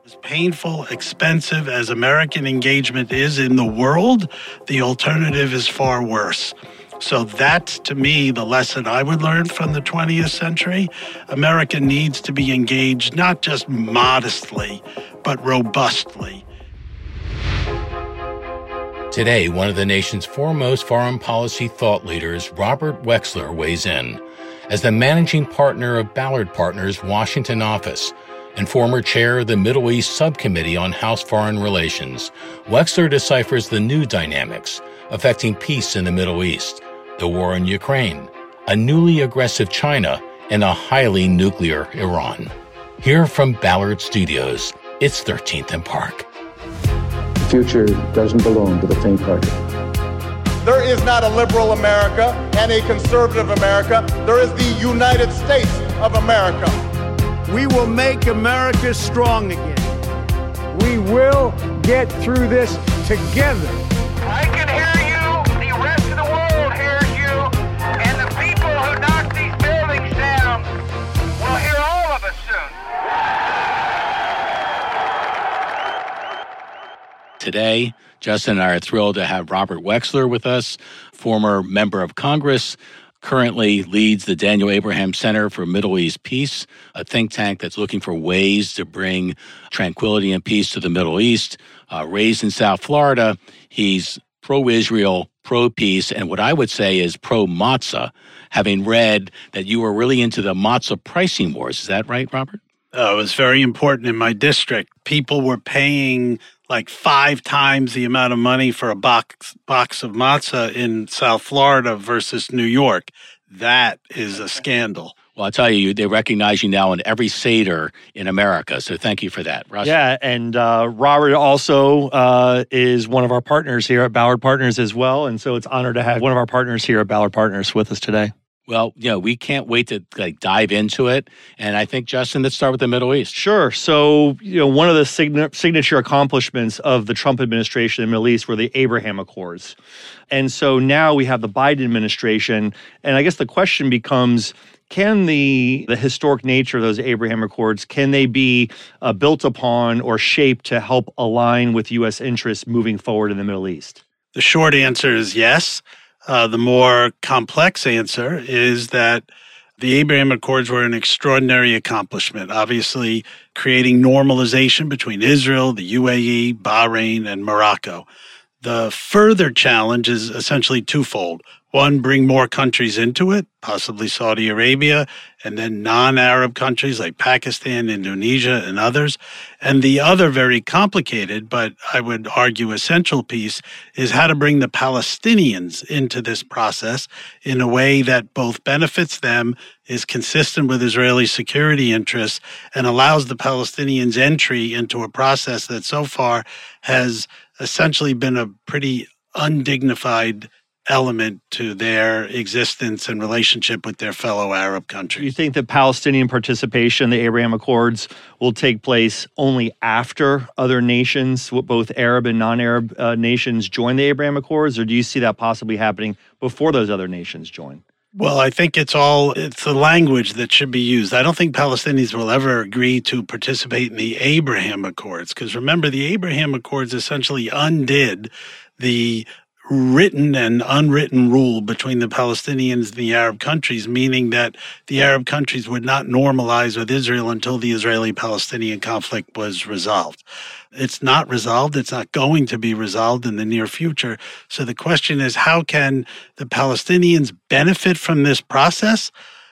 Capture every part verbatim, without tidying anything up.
As painful, expensive as American engagement is in the world, the alternative is far worse. So that's, to me, the lesson I would learn from the twentieth century. America needs to be engaged not just modestly, but robustly. Today, one of the nation's foremost foreign policy thought leaders, Robert Wexler, weighs in. As the managing partner of Ballard Partners' Washington office and former chair of the Middle East Subcommittee on House Foreign Relations, Wexler deciphers the new dynamics affecting peace in the Middle East, the war in Ukraine, a newly aggressive China, and a highly nuclear Iran. Here from Ballard Studios, it's thirteenth and Park. The future doesn't belong to the faint-hearted. There is not a liberal America and a conservative America. There is the United States of America. We will make America strong again. We will get through this together. I can hear you. The rest of the world hears you. And the people who knock these buildings down will hear all of us soon. Today, Justin and I are thrilled to have Robert Wexler with us, former member of Congress, currently leads the Daniel Abraham Center for Middle East Peace, a think tank that's looking for ways to bring tranquility and peace to the Middle East. Uh, raised in South Florida, he's pro-Israel, pro-peace, and what I would say is pro-matzah, having read that you were really into the matzah pricing wars. Is that right, Robert? Uh, it was very important in my district. People were paying like five times the amount of money for a box box of matzah in South Florida versus New York. That is a scandal. Well, I'll tell you, they recognize you now in every Seder in America, so thank you for that. Russ? Yeah, and uh, Robert also uh, is one of our partners here at Ballard Partners as well, and so it's an honor to have one of our partners here at Ballard Partners with us today. Well, you know, we can't wait to like dive into it. And I think, Justin, let's start with the Middle East. Sure. So, you know, one of the sign- signature accomplishments of the Trump administration in the Middle East were the Abraham Accords. And so now we have the Biden administration. And I guess the question becomes, can the the historic nature of those Abraham Accords, can they be uh, built upon or shaped to help align with U S interests moving forward in the Middle East? The short answer is yes. Uh, the more complex answer is that the Abraham Accords were an extraordinary accomplishment, obviously creating normalization between Israel, the U A E, Bahrain, and Morocco. The further challenge is essentially twofold. One, bring more countries into it, possibly Saudi Arabia, and then non-Arab countries like Pakistan, Indonesia, and others. And the other very complicated, but I would argue essential piece, is how to bring the Palestinians into this process in a way that both benefits them, is consistent with Israeli security interests, and allows the Palestinians entry into a process that so far has essentially been a pretty undignified element to their existence and relationship with their fellow Arab countries. You think that Palestinian participation in the Abraham Accords will take place only after other nations, both Arab and non-Arab uh, nations, join the Abraham Accords, or do you see that possibly happening before those other nations join? Well, I think it's all, it's the language that should be used. I don't think Palestinians will ever agree to participate in the Abraham Accords, because remember, the Abraham Accords essentially undid the written and unwritten rule between the Palestinians and the Arab countries, meaning that the Arab countries would not normalize with Israel until the Israeli-Palestinian conflict was resolved. It's not resolved. It's not going to be resolved in the near future. So the question is, how can the Palestinians benefit from this process,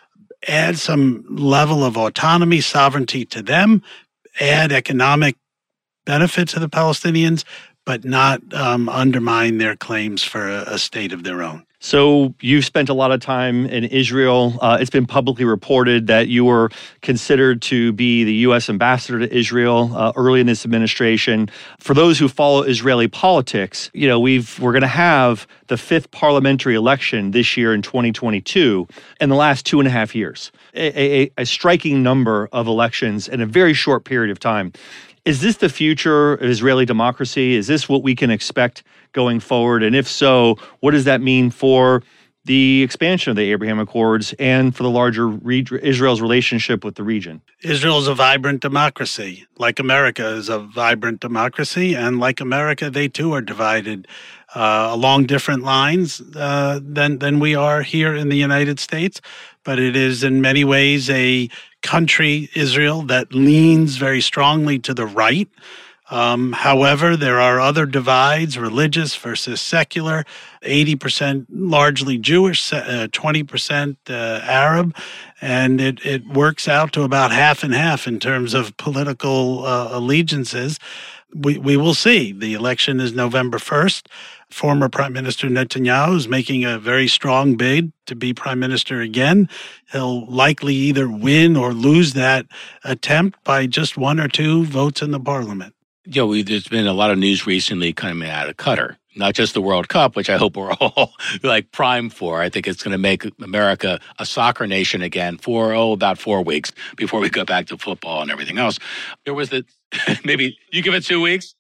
add some level of autonomy, sovereignty to them, add economic benefit to the Palestinians, but not um, undermine their claims for a, a state of their own. So you've spent a lot of time in Israel. Uh, it's been publicly reported that you were considered to be the U S ambassador to Israel uh, early in this administration. For those who follow Israeli politics, you know, we've we're going to have the fifth parliamentary election this year in twenty twenty-two in the last two and a half years. A, a, a striking number of elections in a very short period of time. Is this the future of Israeli democracy? Is this what we can expect going forward? And if so, what does that mean for the expansion of the Abraham Accords and for the larger re- Israel's relationship with the region? Israel is a vibrant democracy, like America is a vibrant democracy, and like America, they too are divided uh, along different lines uh, than than we are here in the United States. But it is in many ways a country, Israel, that leans very strongly to the right. Um, however, there are other divides, religious versus secular, eighty percent largely Jewish, uh, twenty percent uh, Arab, and it, it works out to about half and half in terms of political uh, allegiances. We, we will see. The election is November first. Former Prime Minister Netanyahu is making a very strong bid to be prime minister again. He'll likely either win or lose that attempt by just one or two votes in the parliament. You know, we, there's been a lot of news recently coming out of Qatar, not just the World Cup, which I hope we're all like primed for. I think it's going to make America a soccer nation again for, oh, about four weeks before we go back to football and everything else. There was the, maybe you give it two weeks?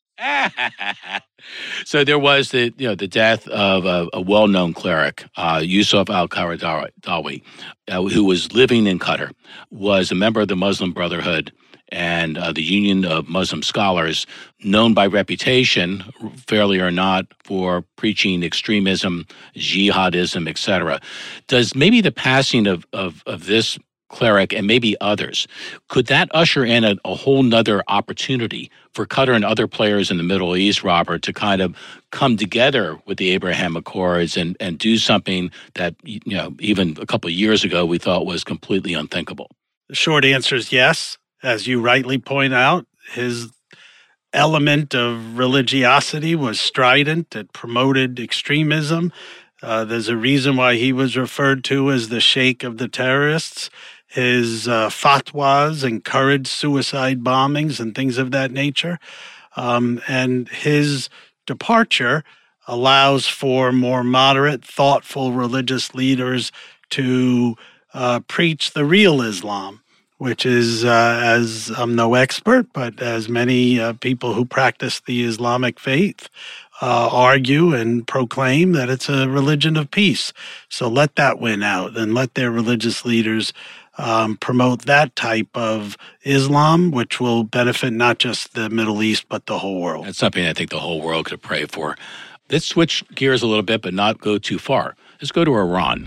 So there was the, you know, the death of a, a well-known cleric, uh, Yusuf al-Qaradawi, uh, who was living in Qatar, was a member of the Muslim Brotherhood and uh, the Union of Muslim Scholars, known by reputation, fairly or not, for preaching extremism, jihadism, et cetera. Does maybe the passing of, of, of this cleric and maybe others, could that usher in a, a whole nother opportunity for Qatar and other players in the Middle East, Robert, to kind of come together with the Abraham Accords and, and do something that, you know, even a couple of years ago we thought was completely unthinkable? The short answer is yes. As you rightly point out, his element of religiosity was strident. It promoted extremism. Uh, there's a reason why he was referred to as the sheikh of the terrorists. His uh, fatwas encouraged suicide bombings and things of that nature. Um, and his departure allows for more moderate, thoughtful religious leaders to uh, preach the real Islam, which is, uh, as I'm no expert, but as many uh, people who practice the Islamic faith uh, argue and proclaim that it's a religion of peace. So let that win out and let their religious leaders um, promote that type of Islam, which will benefit not just the Middle East, but the whole world. That's something I think the whole world could pray for. Let's switch gears a little bit, but not go too far. Let's go to Iran.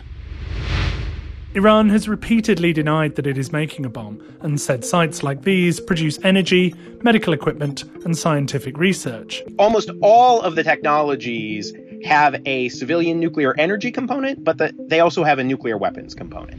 Iran has repeatedly denied that it is making a bomb and said sites like these produce energy, medical equipment, and scientific research. Almost all of the technologies have a civilian nuclear energy component, but the, they also have a nuclear weapons component.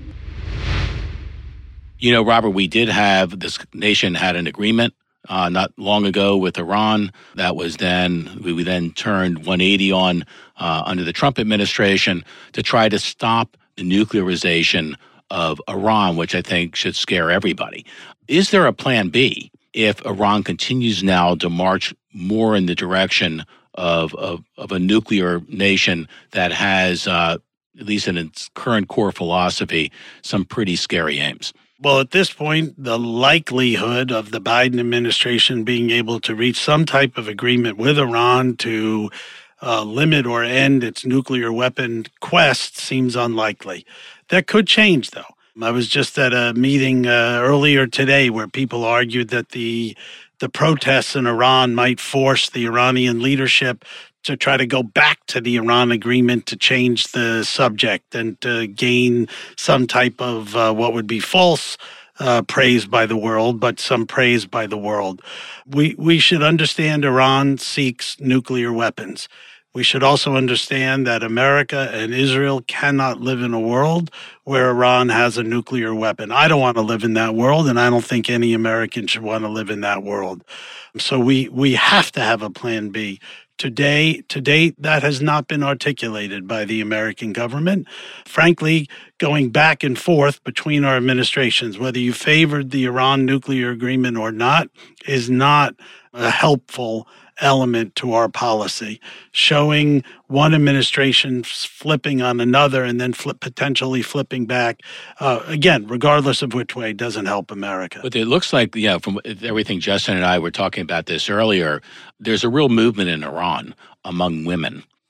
You know, Robert, we did have, this nation had an agreement uh, not long ago with Iran. That was then, we then turned one eighty on uh, under the Trump administration to try to stop the nuclearization of Iran, which I think should scare everybody. Is there a plan B if Iran continues now to march more in the direction of, of, of a nuclear nation that has, uh, at least in its current core philosophy, some pretty scary aims? Well, at this point, the likelihood of the Biden administration being able to reach some type of agreement with Iran to uh, limit or end its nuclear weapon quest seems unlikely. That could change, though. I was just at a meeting uh, earlier today where people argued that the the protests in Iran might force the Iranian leadership to try to go back to the Iran agreement to change the subject and to gain some type of uh, what would be false uh, praise by the world, but some praise by the world. We we should understand Iran seeks nuclear weapons. We should also understand that America and Israel cannot live in a world where Iran has a nuclear weapon. I don't want to live in that world, and I don't think any American should want to live in that world. So we we have to have a plan B. Today, to date, that has not been articulated by the American government. Frankly, going back and forth between our administrations, whether you favored the Iran nuclear agreement or not, is not a helpful element to our policy. Showing one administration flipping on another and then flip, potentially flipping back, uh, again, regardless of which way, doesn't help America. But it looks like, yeah, from everything Justin and I were talking about this earlier, there's a real movement in Iran among women,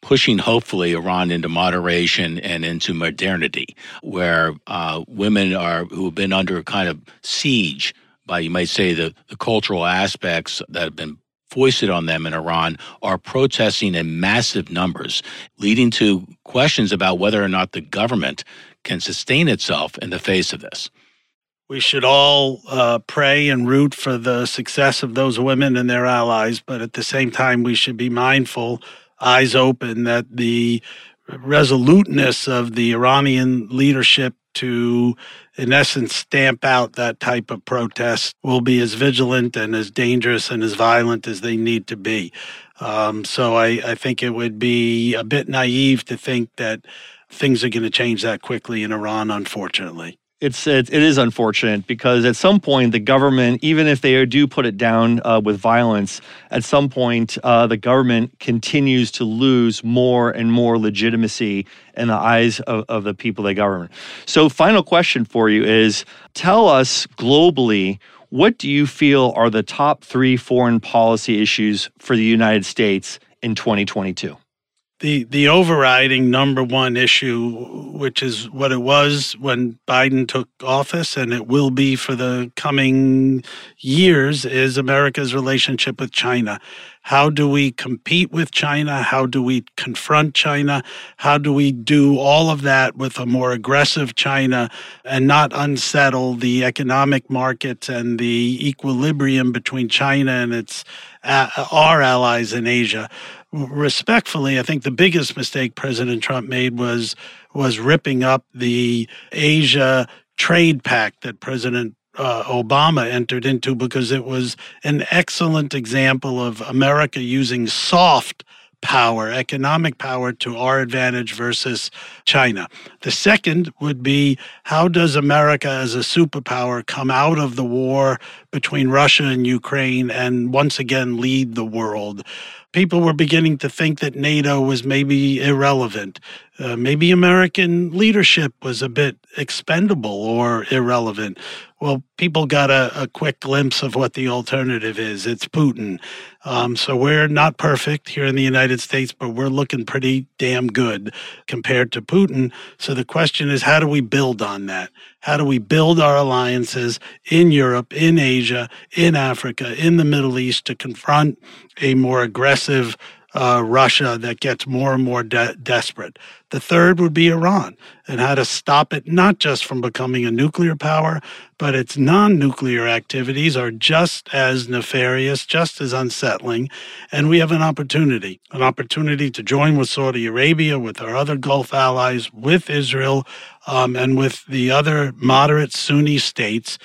pushing, hopefully, Iran into moderation and into modernity, where uh, women are who have been under kind of siege by, you might say, the, the cultural aspects that have been foisted on them in Iran, are protesting in massive numbers, leading to questions about whether or not the government can sustain itself in the face of this. We should all uh, pray and root for the success of those women and their allies, but at the same time, we should be mindful, eyes open, that the resoluteness of the Iranian leadership to, in essence, stamp out that type of protest will be as vigilant and as dangerous and as violent as they need to be. Um, so I, I think it would be a bit naive to think that things are going to change that quickly in Iran, unfortunately. It's it, it is unfortunate because at some point the government, even if they do put it down uh, with violence, at some point uh, the government continues to lose more and more legitimacy in the eyes of, of the people they govern. So final question for you is, tell us globally, what do you feel are the top three foreign policy issues for the United States in twenty twenty-two? The the overriding number one issue, which is what it was when Biden took office and it will be for the coming years, is America's relationship with China. How do we compete with China? How do we confront China? How do we do all of that with a more aggressive China and not unsettle the economic markets and the equilibrium between China and its uh, our allies in Asia? Respectfully, I think the biggest mistake President Trump made was was ripping up the Asia trade pact that President uh, Obama entered into, because it was an excellent example of America using soft power, economic power, to our advantage versus China. The second would be, how does America as a superpower come out of the war between Russia and Ukraine and once again lead the world? People were beginning to think that NATO was maybe irrelevant. Uh, maybe American leadership was a bit expendable or irrelevant. Well, people got a, a quick glimpse of what the alternative is. It's Putin. Um, so we're not perfect here in the United States, but we're looking pretty damn good compared to Putin. So the question is, how do we build on that? How do we build our alliances in Europe, in Asia, in Africa, in the Middle East to confront a more aggressive uh, Russia that gets more and more de- desperate? The third would be Iran, and how to stop it not just from becoming a nuclear power, but its non-nuclear activities are just as nefarious, just as unsettling. And we have an opportunity, an opportunity to join with Saudi Arabia, with our other Gulf allies, with Israel, um, and with the other moderate Sunni states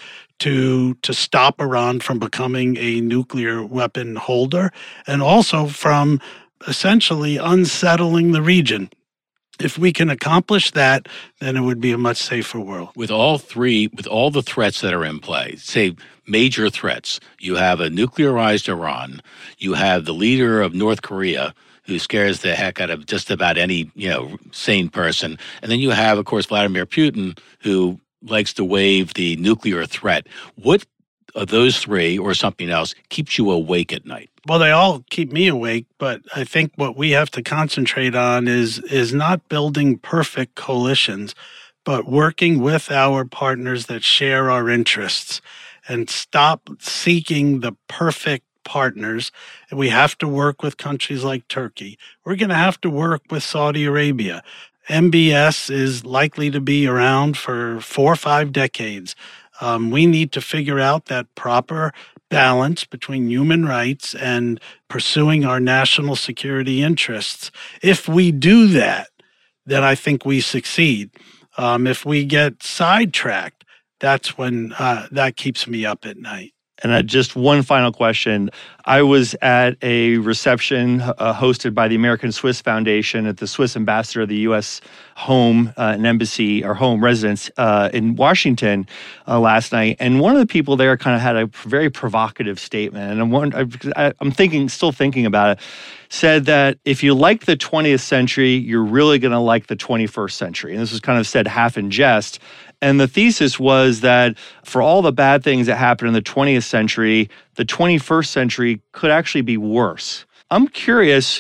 to to stop Iran from becoming a nuclear weapon holder, and also from essentially unsettling the region. If we can accomplish that, then it would be a much safer world. With all three, with all the threats that are in play, say major threats, you have a nuclearized Iran, you have the leader of North Korea, who scares the heck out of just about any, you know, sane person, and then you have, of course, Vladimir Putin, who likes to wave the nuclear threat. What of those three or something else keeps you awake at night? Well, they all keep me awake, but I think what we have to concentrate on is is not building perfect coalitions, but working with our partners that share our interests, and stop seeking the perfect partners. And we have to work with countries like Turkey. We're going to have to work with Saudi Arabia. M B S is likely to be around for four or five decades. Um, we need to figure out that proper balance between human rights and pursuing our national security interests. If we do that, then I think we succeed. Um, if we get sidetracked, that's when uh, that keeps me up at night. And uh, just one final question. I was at a reception uh, hosted by the American Swiss Foundation at the Swiss ambassador of the U S home uh, and embassy or home residence uh, in Washington uh, last night. And one of the people there kind of had a very provocative statement. And I'm, wondering, I, I'm thinking, still thinking about it, said that if you like the twentieth century, you're really going to like the twenty-first century. And this was kind of said half in jest. And the thesis was that for all the bad things that happened in the twentieth century, the twenty-first century could actually be worse. I'm curious,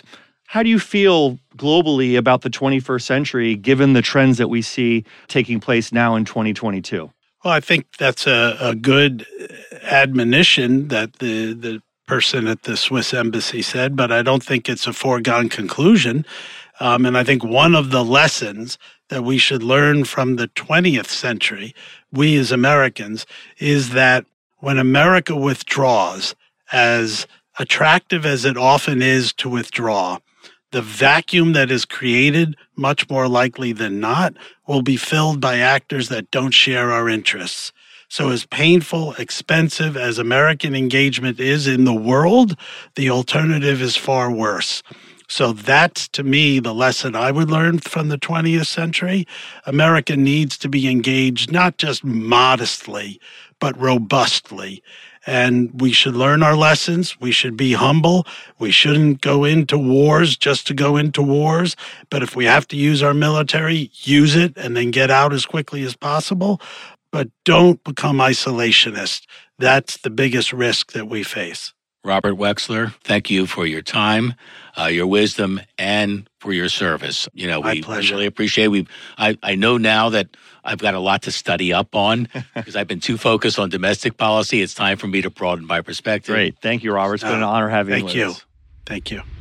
How do you feel globally about the twenty-first century, given the trends that we see taking place now in twenty twenty-two? Well, I think that's a, a good admonition that the, the person at the Swiss embassy said, but I don't think it's a foregone conclusion. Um, and I think one of the lessons that we should learn from the twentieth century, we as Americans, is that when America withdraws, as attractive as it often is to withdraw, the vacuum that is created, much more likely than not, will be filled by actors that don't share our interests. So as painful, expensive as American engagement is in the world, the alternative is far worse. So that's, to me, the lesson I would learn from the twentieth century. America needs to be engaged not just modestly, but robustly. And we should learn our lessons. We should be humble. We shouldn't go into wars just to go into wars. But if we have to use our military, use it and then get out as quickly as possible. But don't become isolationist. That's the biggest risk that we face. Robert Wexler, thank you for your time, uh, your wisdom, and for your service. You know, My we pleasure. really appreciate. We, I, I know now that I've got a lot to study up on because I've been too focused on domestic policy. It's time for me to broaden my perspective. Great, thank you, Robert. It's been an honor having you with Thank you. us. Thank you.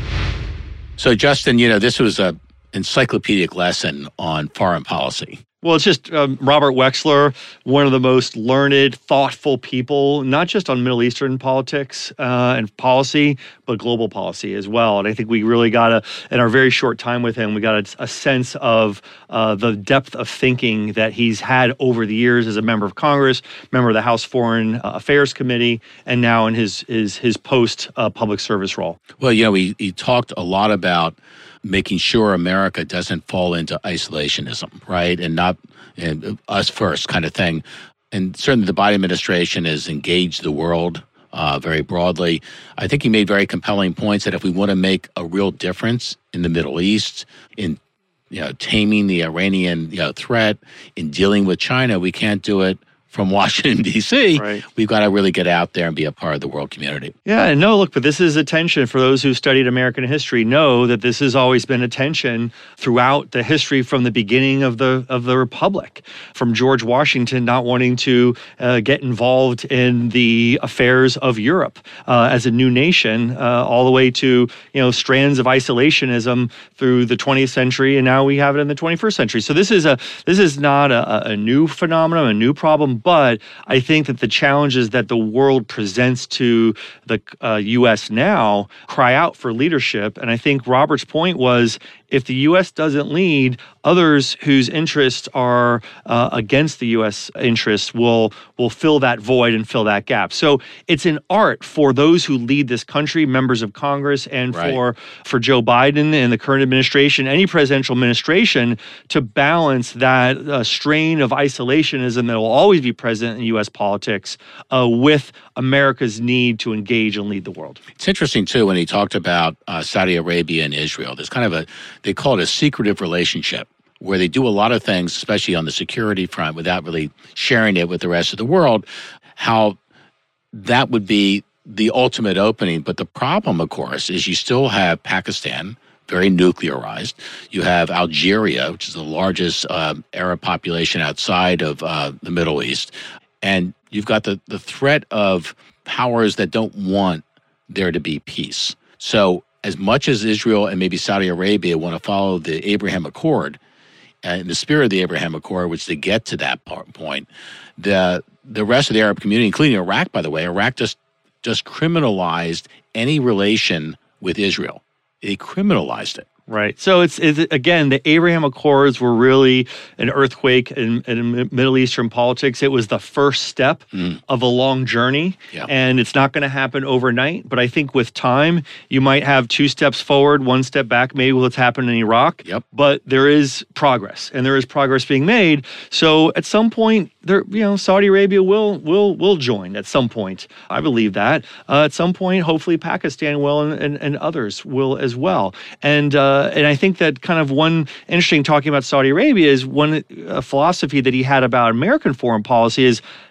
So, Justin, you know, this was a encyclopedic lesson on foreign policy. Well, it's just um, Robert Wexler, one of the most learned, thoughtful people, not just on Middle Eastern politics uh, and policy, but global policy as well. And I think we really got a, in our very short time with him, we got a, a sense of uh, the depth of thinking that he's had over the years as a member of Congress, member of the House Foreign Affairs Committee, and now in his his, his post uh, public service role. Well, you know, he, he talked a lot about making sure America doesn't fall into isolationism, right? And not and us first kind of thing. And certainly the Biden administration has engaged the world uh, very broadly. I think he made very compelling points that if we want to make a real difference in the Middle East, in you know taming the Iranian you know, threat, in dealing with China, we can't do it from Washington, D C, right. We've got to really get out there and be a part of the world community. Yeah, and no, look, but this is a tension for those who studied American history know that this has always been a tension throughout the history from the beginning of the of the Republic, from George Washington not wanting to uh, get involved in the affairs of Europe uh, as a new nation, uh, all the way to you know strands of isolationism through the twentieth century, and now we have it in the twenty-first century. So this is a this is not a, a new phenomenon, a new problem. But I think that the challenges that the world presents to the uh, U S now cry out for leadership. And I think Robert's point was, if the U S doesn't lead, others whose interests are uh, against the U S interests will will fill that void and fill that gap. So it's an art for those who lead this country, members of Congress, and right. for for Joe Biden and the current administration, any presidential administration, to balance that uh, strain of isolationism that will always be present in U S politics uh, with America's need to engage and lead the world. It's interesting, too, when he talked about uh, Saudi Arabia and Israel. There's kind of a, they call it a secretive relationship where they do a lot of things, especially on the security front, without really sharing it with the rest of the world, how that would be the ultimate opening. But the problem, of course, is you still have Pakistan, very nuclearized. You have Algeria, which is the largest uh, Arab population outside of uh, the Middle East. And you've got the, the threat of powers that don't want there to be peace. So as much as Israel and maybe Saudi Arabia want to follow the Abraham Accord, and the spirit of the Abraham Accord, which to get to that part, point, the the rest of the Arab community, including Iraq, by the way, Iraq just just criminalized any relation with Israel. They criminalized it. Right. So it's, it's again, the Abraham Accords were really an earthquake in, in Middle Eastern politics. It was the first step mm. of a long journey, yeah. and it's not going to happen overnight. But I think with time, you might have two steps forward, one step back, maybe what's happened in Iraq. Yep. But there is progress, and there is progress being made. So at some point, there, you know, Saudi Arabia will will will join at some point. I believe that. Uh, at some point, hopefully Pakistan will, and, and, and others will as well. And uh, and I think that kind of one interesting talking about Saudi Arabia is one uh, philosophy that he had about American foreign policy is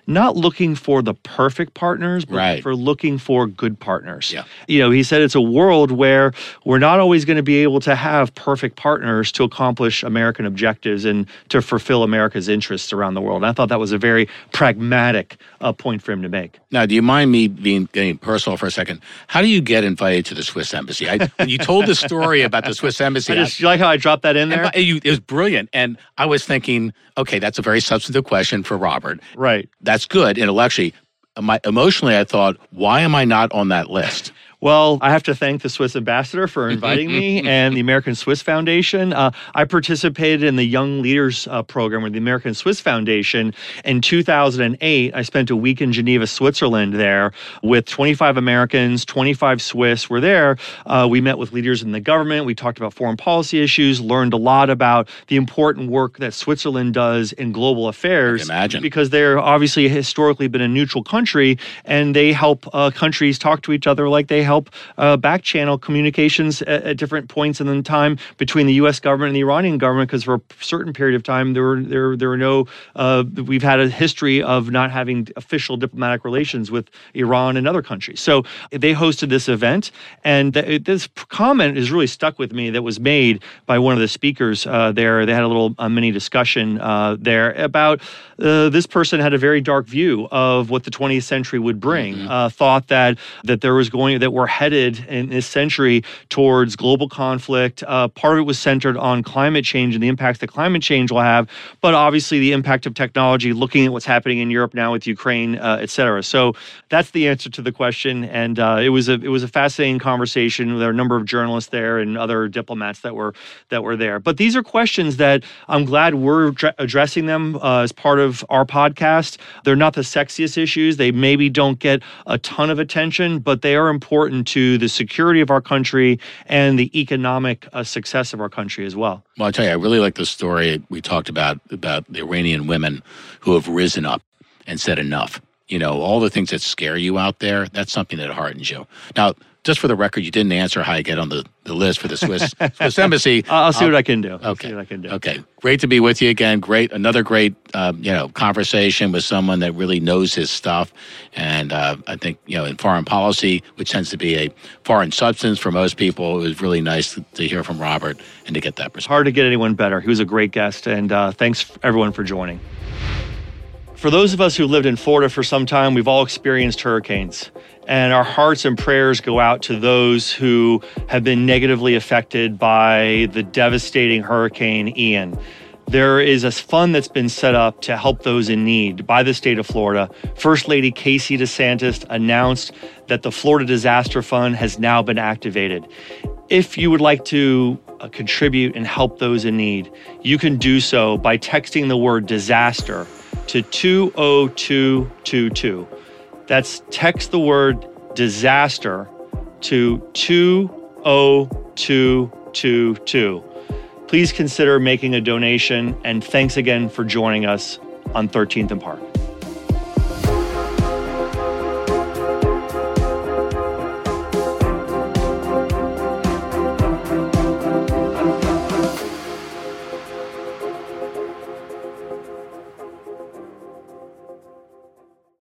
not looking for the perfect partners, but right. for looking for good partners. Yeah. You know, he said it's a world where we're not always going to be able to have perfect partners to accomplish American objectives and to fulfill America's interests around the world. And I thought that was a very pragmatic uh, point for him to make. Now, do you mind me being getting personal for a second? How do you get invited to the Swiss embassy? I, when you told the story about the Swiss embassy, I just, you like how I dropped that in there? You, it was brilliant. And I was thinking, okay, that's a very substantive question for Robert. Right. That's good intellectually. My, emotionally, I thought, why am I not on that list? Well, I have to thank the Swiss ambassador for inviting me and the American Swiss Foundation. Uh, I participated in the Young Leaders uh, program with the American Swiss Foundation in two thousand eight. I spent a week in Geneva, Switzerland there with twenty-five Americans, twenty-five Swiss were there. Uh, we met with leaders in the government. We talked about foreign policy issues, learned a lot about the important work that Switzerland does in global affairs. Imagine. Because they're obviously historically been a neutral country, and they help uh, countries talk to each other like they help uh, back channel communications at, at different points in the time between the U S government and the Iranian government, because for a certain period of time there were there there were no uh, we've had a history of not having official diplomatic relations with Iran and other countries. So they hosted this event, and th- this comment is really stuck with me that was made by one of the speakers uh, there. They had a little uh, mini discussion uh, there about uh, this person had a very dark view of what the twentieth century would bring. Mm-hmm. Uh, thought that that there was going that we're headed in this century towards global conflict. Uh, part of it was centered on climate change and the impacts that climate change will have, but obviously the impact of technology, looking at what's happening in Europe now with Ukraine, uh, et cetera. So that's the answer to the question. And uh, it was a it was a fascinating conversation. There were a number of journalists there and other diplomats that were that were there. But these are questions that I'm glad we're dr- addressing them uh, as part of our podcast. They're not the sexiest issues. They maybe don't get a ton of attention, but they are important to the security of our country and the economic uh, success of our country as well. Well, I'll tell you, I really like the story we talked about, about the Iranian women who have risen up and said enough. You know, all the things that scare you out there, that's something that hardens you. Now, just for the record, you didn't answer how you get on the, the list for the Swiss Swiss embassy. I'll see what I can do. Okay. I'll see what I can do. Okay. Great to be with you again. Great. Another great, um, you know, conversation with someone that really knows his stuff. And uh, I think, you know, in foreign policy, which tends to be a foreign substance for most people, it was really nice to, to hear from Robert and to get that perspective. It's hard to get anyone better. He was a great guest. And uh, thanks, everyone, for joining. For those of us who lived in Florida for some time, we've all experienced hurricanes. And our hearts and prayers go out to those who have been negatively affected by the devastating Hurricane Ian. There is a fund that's been set up to help those in need by the state of Florida. First Lady Casey DeSantis announced that the Florida Disaster Fund has now been activated. If you would like to uh, contribute and help those in need, you can do so by texting the word disaster to two oh two two two. That's text the word disaster to two oh two two two. Please consider making a donation, and thanks again for joining us on thirteenth and Park.